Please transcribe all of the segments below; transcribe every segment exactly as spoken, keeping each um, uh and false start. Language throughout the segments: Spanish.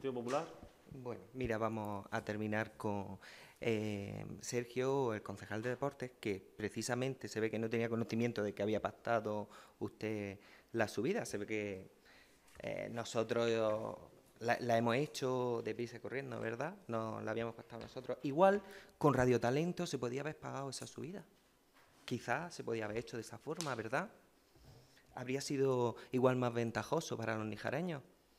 Partido Popular. Bueno, mira, vamos a terminar con eh, Sergio, el concejal de deportes, que precisamente se ve que no tenía conocimiento de que había pactado usted la subida. Se ve que eh, nosotros la, la hemos hecho deprisa y corriendo, ¿verdad? No la habíamos pactado nosotros. Igual, con Radio Talento se podía haber pagado esa subida. Quizás se podía haber hecho de esa forma, ¿verdad? Habría sido igual más ventajoso para los nijareños.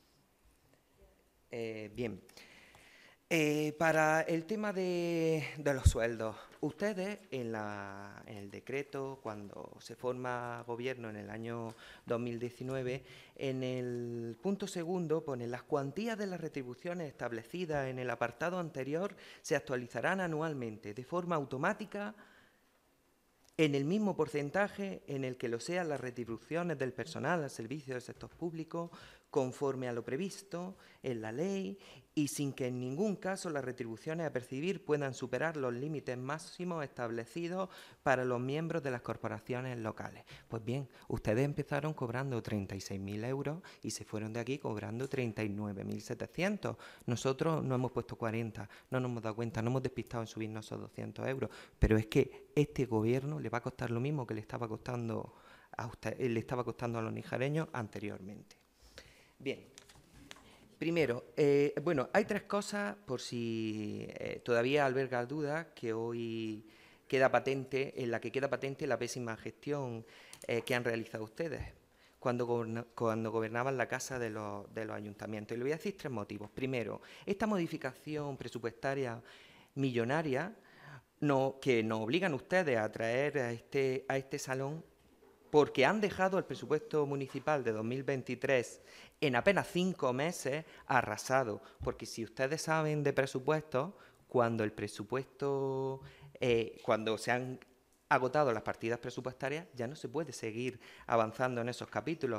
Eh, bien. Eh, para el tema de, de los sueldos, ustedes en, la, en el decreto, cuando se forma gobierno en el año dos mil diecinueve, en el punto segundo ponen las cuantías de las retribuciones establecidas en el apartado anterior se actualizarán anualmente de forma automática en el mismo porcentaje en el que lo sean las retribuciones del personal al servicio del sector público, conforme a lo previsto en la ley y sin que en ningún caso las retribuciones a percibir puedan superar los límites máximos establecidos para los miembros de las corporaciones locales. Pues bien, ustedes empezaron cobrando treinta y seis mil euros y se fueron de aquí cobrando treinta y nueve mil setecientos. Nosotros no hemos puesto cuarenta, no nos hemos dado cuenta, no hemos despistado en subirnos esos doscientos euros, pero es que este gobierno le va a costar lo mismo que le estaba costando a usted, le estaba costando a los nijareños anteriormente. Bien, primero, eh, bueno, hay tres cosas, por si eh, todavía alberga dudas, que hoy queda patente, en la que queda patente la pésima gestión eh, que han realizado ustedes cuando, goberna, cuando gobernaban la casa de los, de los ayuntamientos. Y le voy a decir tres motivos. Primero, esta modificación presupuestaria millonaria no, que nos obligan ustedes a traer a este, a este salón porque han dejado el presupuesto municipal de dos mil veintitrés en apenas cinco meses arrasado. Porque si ustedes saben de presupuestos, cuando el presupuesto, eh, cuando se han agotado las partidas presupuestarias, ya no se puede seguir avanzando en esos capítulos.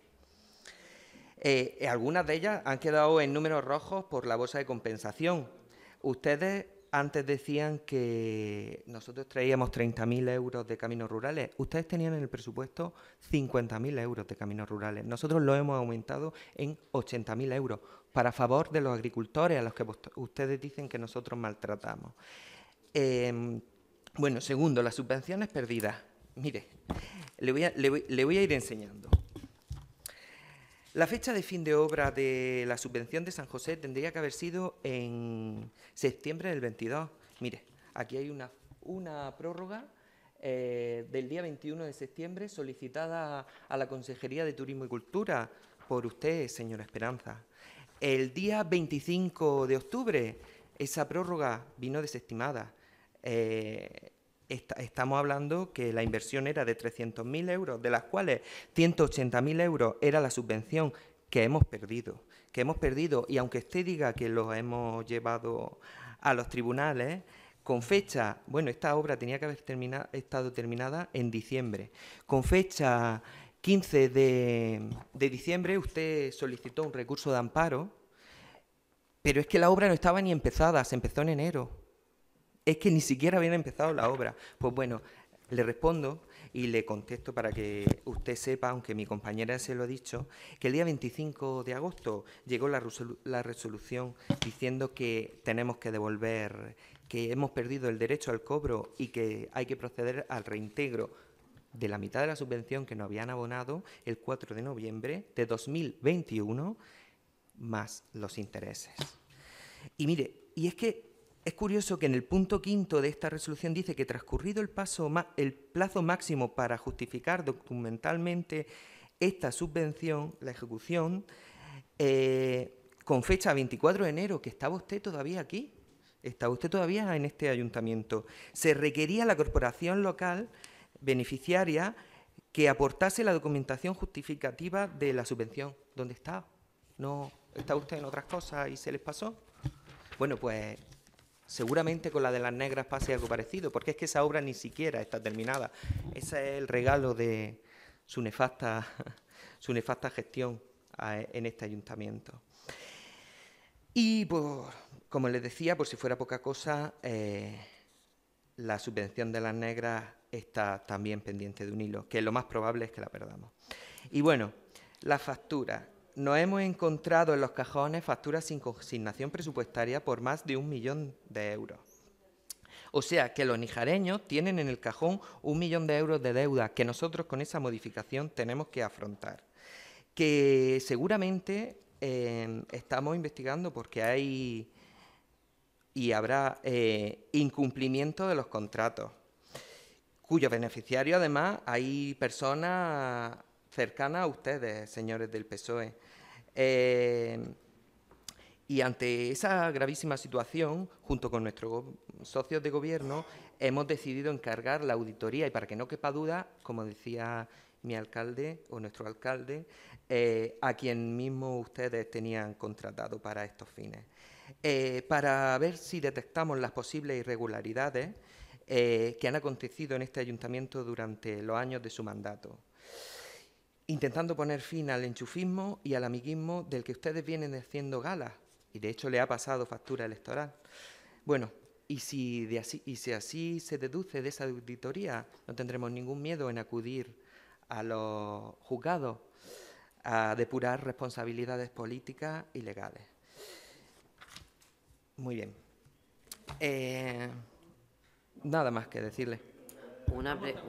Eh, algunas de ellas han quedado en números rojos por la bolsa de compensación. Ustedes antes decían que nosotros traíamos treinta mil euros de caminos rurales. Ustedes tenían en el presupuesto cincuenta mil euros de caminos rurales. Nosotros lo hemos aumentado en ochenta mil euros para favor de los agricultores a los que ustedes dicen que nosotros maltratamos. Eh, bueno, segundo, las subvenciones perdidas. Mire, le voy a, le voy, le voy a ir enseñando. La fecha de fin de obra de la subvención de San José tendría que haber sido en septiembre del veintidós. Mire, aquí hay una, una prórroga eh, del día veintiuno de septiembre solicitada a la Consejería de Turismo y Cultura por usted, señora Esperanza. El día veinticinco de octubre esa prórroga vino desestimada. Eh, Estamos hablando que la inversión era de trescientos mil euros, de las cuales ciento ochenta mil euros era la subvención que hemos perdido, que hemos perdido, y aunque usted diga que lo hemos llevado a los tribunales, con fecha, bueno, esta obra tenía que haber terminado, estado terminada en diciembre, con fecha quince de, de diciembre usted solicitó un recurso de amparo, pero es que la obra no estaba ni empezada, se empezó en enero. Es que ni siquiera habían empezado la obra. Pues bueno, le respondo y le contesto para que usted sepa, aunque mi compañera se lo ha dicho, que el día veinticinco de agosto llegó la, resolu la resolución diciendo que tenemos que devolver, que hemos perdido el derecho al cobro y que hay que proceder al reintegro de la mitad de la subvención que nos habían abonado el cuatro de noviembre de dos mil veintiuno, más los intereses. Y mire, y es que es curioso que en el punto quinto de esta resolución dice que transcurrido el, paso, el plazo máximo para justificar documentalmente esta subvención, la ejecución, eh, con fecha veinticuatro de enero, que estaba usted todavía aquí, estaba usted todavía en este ayuntamiento, se requería a la corporación local beneficiaria que aportase la documentación justificativa de la subvención. ¿Dónde está? ¿No está usted en otras cosas y se les pasó? Bueno, pues seguramente con la de las negras pase algo parecido, porque es que esa obra ni siquiera está terminada. Ese es el regalo de su nefasta, su nefasta gestión a, en este ayuntamiento. Y, pues, como les decía, por si fuera poca cosa, eh, la subvención de las negras está también pendiente de un hilo, que lo más probable es que la perdamos. Y bueno, la factura. nos hemos encontrado en los cajones facturas sin consignación presupuestaria por más de un millón de euros. O sea, que los nijareños tienen en el cajón un millón de euros de deuda que nosotros con esa modificación tenemos que afrontar. Que seguramente eh, estamos investigando porque hay y habrá eh, incumplimiento de los contratos, cuyos beneficiarios además hay personas cercanas a ustedes, señores del P S O E. Eh, y ante esa gravísima situación, junto con nuestros socios de gobierno, hemos decidido encargar la auditoría y, para que no quepa duda, como decía mi alcalde o nuestro alcalde, eh, a quien mismo ustedes tenían contratado para estos fines, eh, para ver si detectamos las posibles irregularidades eh, que han acontecido en este ayuntamiento durante los años de su mandato, intentando poner fin al enchufismo y al amiguismo del que ustedes vienen haciendo gala, y de hecho le ha pasado factura electoral. Bueno, y si, de así, y si así se deduce de esa auditoría, no tendremos ningún miedo en acudir a los juzgados a depurar responsabilidades políticas y legales. Muy bien. Eh, nada más que decirle. Una, pre